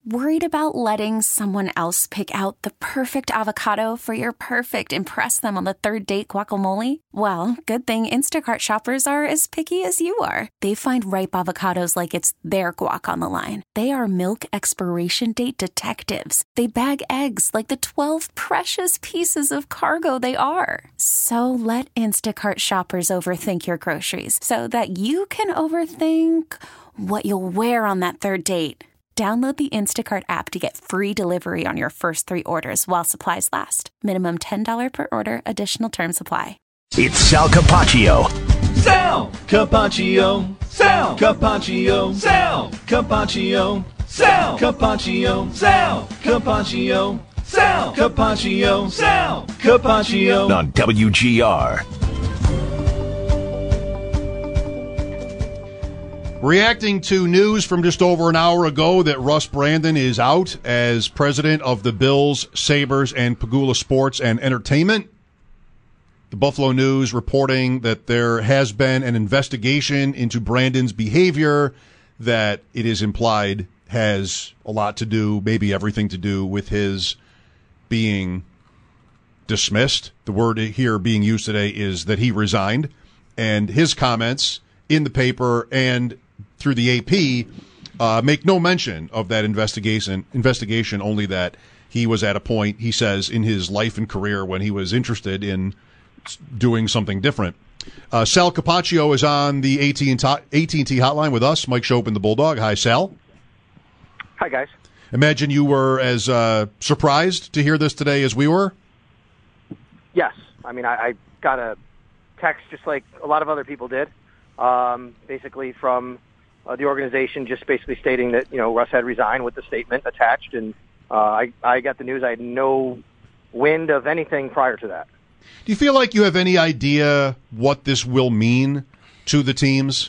Worried about letting someone else pick out the perfect avocado for your perfect impress them on the third date guacamole? Well, good thing Instacart shoppers are as picky as you are. They find ripe avocados like it's their guac on the line. They are milk expiration date detectives. They bag eggs like the 12 precious pieces of cargo they are. So let Instacart shoppers overthink your groceries so that you can overthink what you'll wear on that third date. Download the Instacart app to get free delivery on your first 3 orders while supplies last. Minimum $10 per order. Additional terms apply. It's Sal Capaccio. Sal Capaccio. Sal Capaccio. Sal Capaccio. Sal Capaccio. Sal Capaccio. Sal Capaccio. Sal Capaccio. On WGR. Reacting to news from just over an hour ago that Russ Brandon is out as president of the Bills, Sabres, and Pegula Sports and Entertainment. The Buffalo News reporting that there has been an investigation into Brandon's behavior that it is implied has a lot to do, maybe everything to do, with his being dismissed. The word here being used today is that he resigned. And his comments in the paper and through the AP make no mention of that investigation, only that he was at a point, he says, in his life and career when he was interested in doing something different. Sal Capaccio is on the AT&T hotline with us. Mike Chopin, the Bulldog. Hi, Sal. Hi, guys. Imagine you were as surprised to hear this today as we were? Yes. I mean, I got a text just like a lot of other people did, basically from the organization, just basically stating that, Russ had resigned with the statement attached, and I got the news. I had no wind of anything prior to that. Do you feel like you have any idea what this will mean to the teams?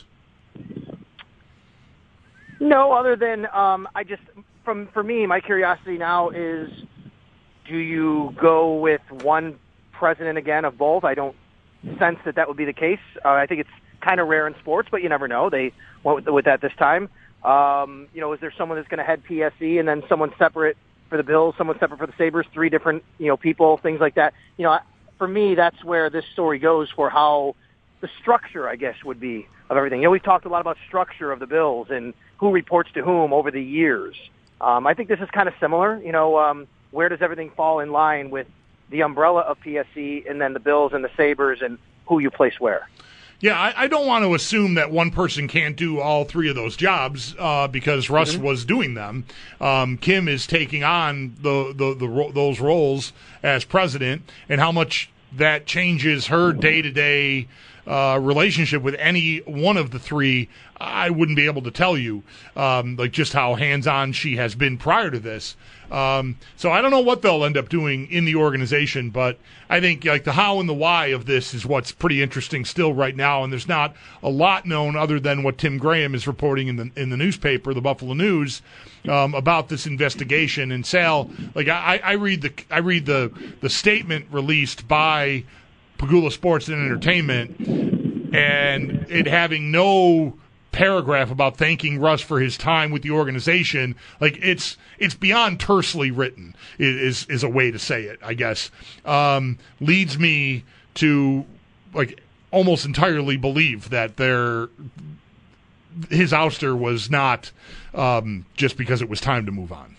No, other than for me, my curiosity now is, do you go with one president again of both? I don't sense that would be the case. I think it's kind of rare in sports, but you never know. They went with that this time. Is there someone that's going to head PSE and then someone separate for the Bills, someone separate for the Sabres, 3 different, people, things like that? For me, that's where this story goes for how the structure, I guess, would be of everything. We've talked a lot about structure of the Bills and who reports to whom over the years. I think this is kind of similar. Where does everything fall in line with the umbrella of PSE and then the Bills and the Sabres and who you place where? Yeah, I don't want to assume that one person can't do all 3 of those jobs because Russ was doing them. Kim is taking on those roles as president, and how much that changes her day-to-day relationship with any one of the 3, I wouldn't be able to tell you, like just how hands-on she has been prior to this. So I don't know what they'll end up doing in the organization, but I think like the how and the why of this is what's pretty interesting still right now, and there's not a lot known other than what Tim Graham is reporting in the newspaper, the Buffalo News, about this investigation. And Sal, like I read the statement released by Pegula Sports and Entertainment, and it having no paragraph about thanking Russ for his time with the organization. Like it's beyond tersely written is a way to say it, I guess. Leads me to like almost entirely believe that his ouster was not just because it was time to move on.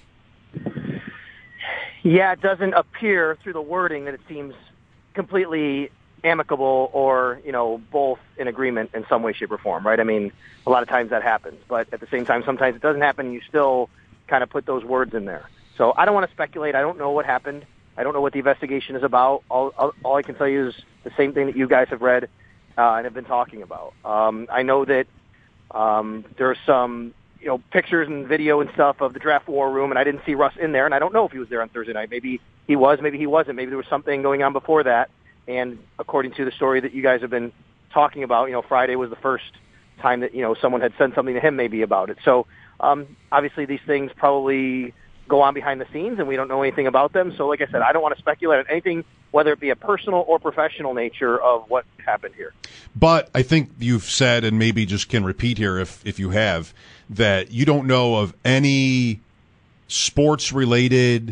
Yeah, it doesn't appear through the wording that it seems completely amicable or, both in agreement in some way, shape, or form, right? I mean, a lot of times that happens, but at the same time, sometimes it doesn't happen and you still kind of put those words in there. So I don't want to speculate. I don't know what happened. I don't know what the investigation is about. All I can tell you is the same thing that you guys have read and have been talking about. I know that there's some, pictures and video and stuff of the draft war room, and I didn't see Russ in there, and I don't know if he was there on Thursday night. Maybe he was, maybe he wasn't. Maybe there was something going on before that. And according to the story that you guys have been talking about, Friday was the first time that, someone had said something to him maybe about it. So obviously these things probably go on behind the scenes and we don't know anything about them. So like I said, I don't want to speculate on anything, whether it be a personal or professional nature of what happened here. But I think you've said, and maybe just can repeat here if you have, that you don't know of any sports-related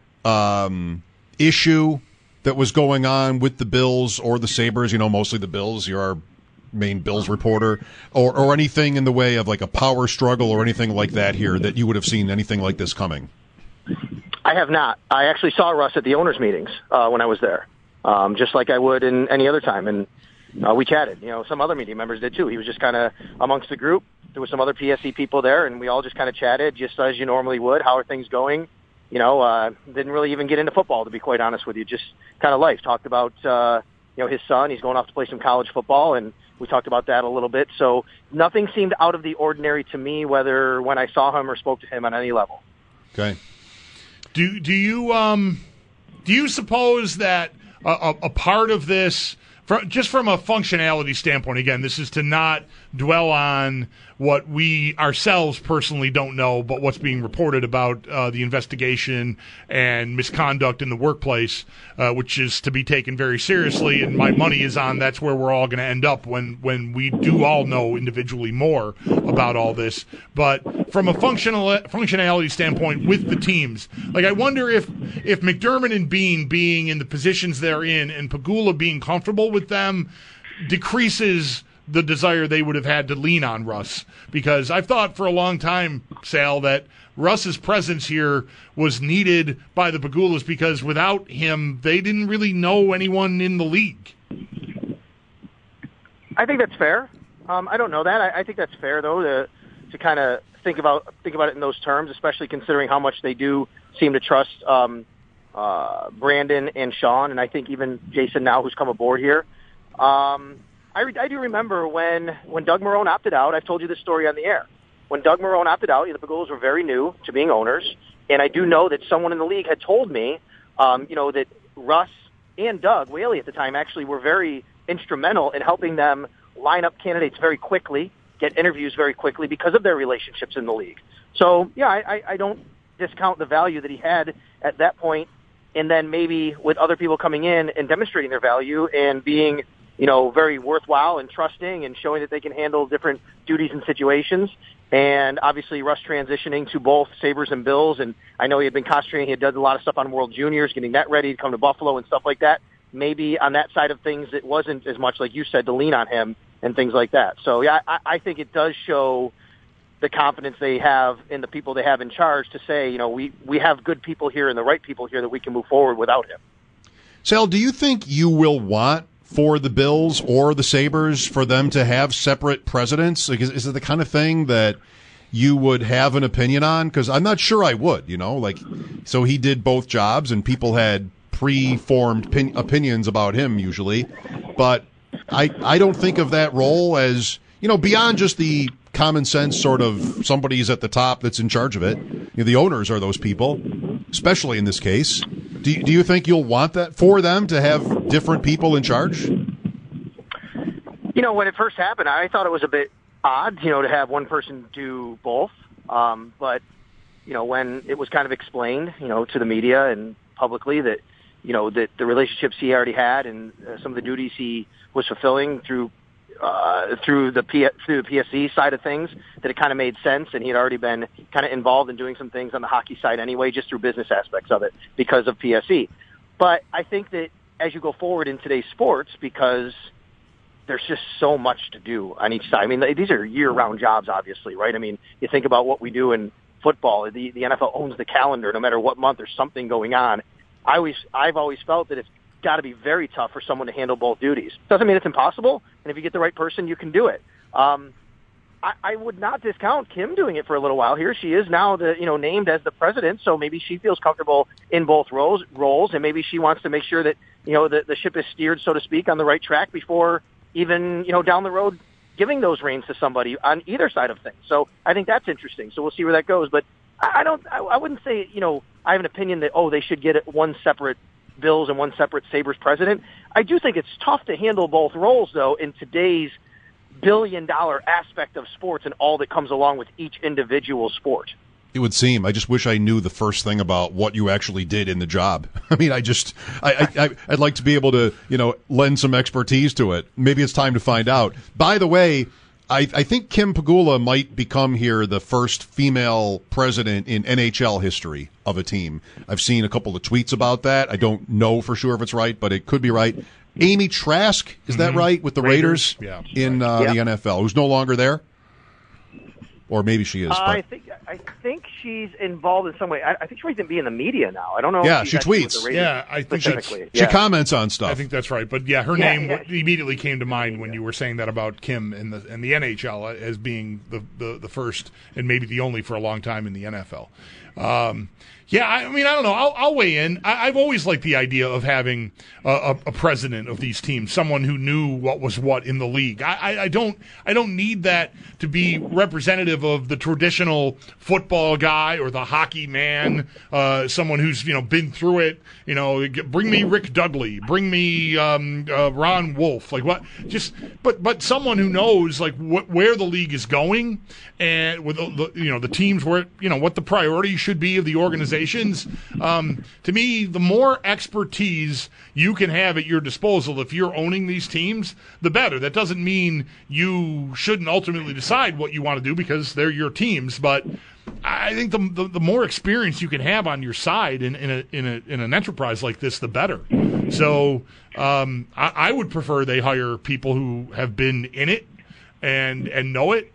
issue that was going on with the Bills or the Sabres? Mostly the Bills. You're our main Bills reporter, or anything in the way of like a power struggle or anything like that here that you would have seen anything like this coming? I have not. I actually saw Russ at the owners' meetings when I was there, just like I would in any other time. And we chatted. Some other media members did too. He was just kind of amongst the group. There was some other PSE people there, and we all just kind of chatted, just as you normally would. How are things going? Didn't really even get into football, to be quite honest with you. Just kind of life. Talked about his son. He's going off to play some college football, and we talked about that a little bit. So nothing seemed out of the ordinary to me, whether when I saw him or spoke to him on any level. Okay. Do you suppose that a part of this, just from a functionality standpoint, again, this is to not dwell on what we ourselves personally don't know, but what's being reported about the investigation and misconduct in the workplace, which is to be taken very seriously, and my money is on that's where we're all going to end up when we do all know individually more about all this. But from a functionality standpoint with the teams, like I wonder if McDermott and Bean being in the positions they're in and Pegula being comfortable with them decreases the desire they would have had to lean on Russ, because I've thought for a long time, Sal, that Russ's presence here was needed by the Pegulas because without him, they didn't really know anyone in the league. I think that's fair. I don't know that. I think that's fair, though, to kind of think about it in those terms, especially considering how much they do seem to trust Brandon and Sean, and I think even Jason now, who's come aboard here. I do remember when Doug Marrone opted out. I've told you this story on the air. When Doug Marrone opted out, the Pegulas were very new to being owners, and I do know that someone in the league had told me, that Russ and Doug Whaley at the time actually were very instrumental in helping them line up candidates very quickly, get interviews very quickly because of their relationships in the league. So, yeah, I don't discount the value that he had at that point, and then maybe with other people coming in and demonstrating their value and being very worthwhile and trusting and showing that they can handle different duties and situations. And obviously Russ transitioning to both Sabres and Bills. And I know he had been concentrating. He had done a lot of stuff on World Juniors, getting that ready to come to Buffalo and stuff like that. Maybe on that side of things, it wasn't as much, like you said, to lean on him and things like that. So, yeah, I think it does show the confidence they have in the people they have in charge to say, we have good people here and the right people here that we can move forward without him. Sal, do you think you will want for the Bills or the Sabres for them to have separate presidents? Like, is it the kind of thing that you would have an opinion on? Because I'm not sure I would, so he did both jobs and people had pre-formed opinions about him usually, but I don't think of that role as, beyond just the common sense sort of somebody's at the top that's in charge of it. The owners are those people, especially in this case. Do you think you'll want that for them to have different people in charge? When it first happened, I thought it was a bit odd, to have one person do both. But, when it was kind of explained, to the media and publicly that, that the relationships he already had and some of the duties he was fulfilling through the PSE side of things, that it kind of made sense, and he had already been kind of involved in doing some things on the hockey side anyway, just through business aspects of it because of PSE. But I think that as you go forward in today's sports, because there's just so much to do on each side. I mean, these are year-round jobs, obviously, right? I mean, you think about what we do in football. The NFL owns the calendar. No matter what month, there's something going on. I've always felt that it's got to be very tough for someone to handle both duties. Doesn't mean it's impossible, and if you get the right person, you can do it. I would not discount Kim doing it for a little while here. She is now named as the president, so maybe she feels comfortable in both roles, and maybe she wants to make sure that the ship is steered, so to speak, on the right track before even down the road giving those reins to somebody on either side of things. So I think that's interesting. So we'll see where that goes. But I wouldn't say I have an opinion that they should get one separate Bills and one separate Sabres president. I do think it's tough to handle both roles, though, in today's billion-dollar aspect of sports and all that comes along with each individual sport. It would seem. I just wish I knew the first thing about what you actually did in the job. I mean, I'd like to be able to, lend some expertise to it. Maybe it's time to find out. By the way, I think Kim Pegula might become here the first female president in NHL history of a team. I've seen a couple of tweets about that. I don't know for sure if it's right, but it could be right. Amy Trask, is that right, with the Raiders in the NFL, who's no longer there? Or maybe she is. I think she's involved in some way. I think she might even be in the media now. I don't know. Yeah, she tweets. I think she comments on stuff. I think that's right. But her name immediately came to mind when you were saying that about Kim and the NHL as being the first and maybe the only for a long time in the NFL. I don't know. I'll weigh in. I've always liked the idea of having a president of these teams, someone who knew what was what in the league. I don't need that to be representative of the traditional football guy or the hockey man, someone who's been through it. Bring me Rick Dudley, bring me Ron Wolf, like what? But someone who knows like where the league is going and with the teams where what the priorities should be of the organizations. To me, the more expertise you can have at your disposal if you're owning these teams, the better. That doesn't mean you shouldn't ultimately decide what you want to do because they're your teams, but I think the more experience you can have on your side in an enterprise like this, the better. So I would prefer they hire people who have been in it and know it.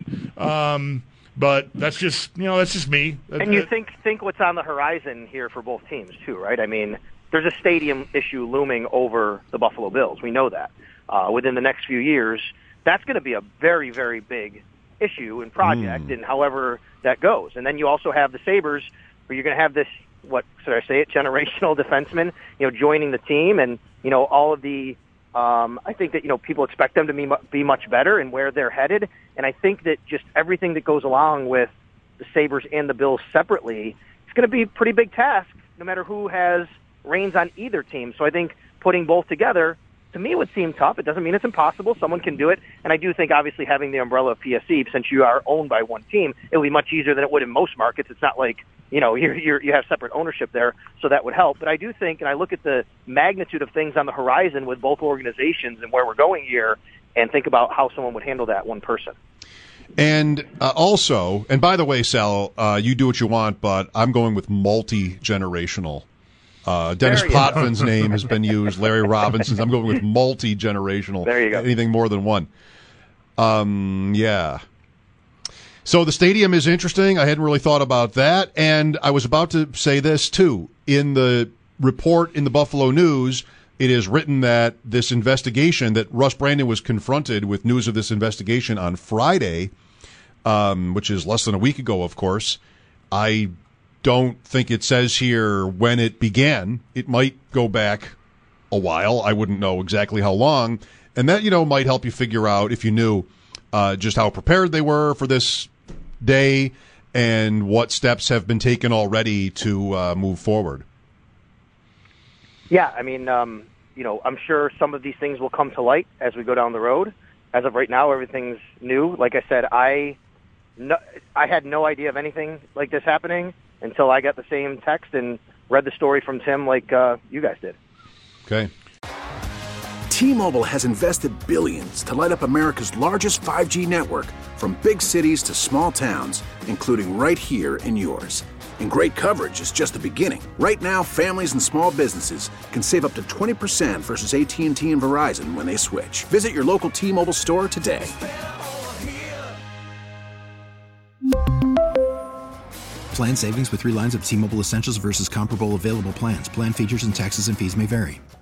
But that's just me. And you think what's on the horizon here for both teams too, right? I mean, there's a stadium issue looming over the Buffalo Bills. We know that. Within the next few years, that's going to be a very, very big issue and project, and however that goes. And then you also have the Sabres, where you're going to have this, what should I say it, generational defenseman, joining the team, and all of the. I think that people expect them to be much better and where they're headed, and I think that just everything that goes along with the Sabres and the Bills separately, it's going to be a pretty big task, no matter who has reins on either team. So I think putting both together, to me, would seem tough. It doesn't mean it's impossible. Someone can do it, and I do think obviously having the umbrella of PSE, since you are owned by one team, it will be much easier than it would in most markets. It's not like you have separate ownership there, so that would help. But I do think, and I look at the magnitude of things on the horizon with both organizations and where we're going here, and think about how someone would handle that one person. And also, and by the way, Sal, you do what you want, but I'm going with multi-generational. Dennis Potvin's name has been used. Larry Robinson's. I'm going with multi-generational. There you go. Anything more than one. Yeah. So the stadium is interesting. I hadn't really thought about that. And I was about to say this, too. In the report in the Buffalo News, it is written that this investigation, that Russ Brandon was confronted with news of this investigation on Friday, which is less than a week ago, of course. I don't think it says here when it began. It might go back a while. I wouldn't know exactly how long. And that, might help you figure out, if you knew, just how prepared they were for this day and what steps have been taken already to move forward. Yeah, I mean, I'm sure some of these things will come to light as we go down the road. As of right now, everything's new. Like I said, I had no idea of anything like this happening until I got the same text and read the story from Tim like you guys did. Okay. T-Mobile has invested billions to light up America's largest 5G network, from big cities to small towns, including right here in yours. And great coverage is just the beginning. Right now, families and small businesses can save up to 20% versus AT&T and Verizon when they switch. Visit your local T-Mobile store today. Plan savings with 3 lines of T-Mobile Essentials versus comparable available plans. Plan features and taxes and fees may vary.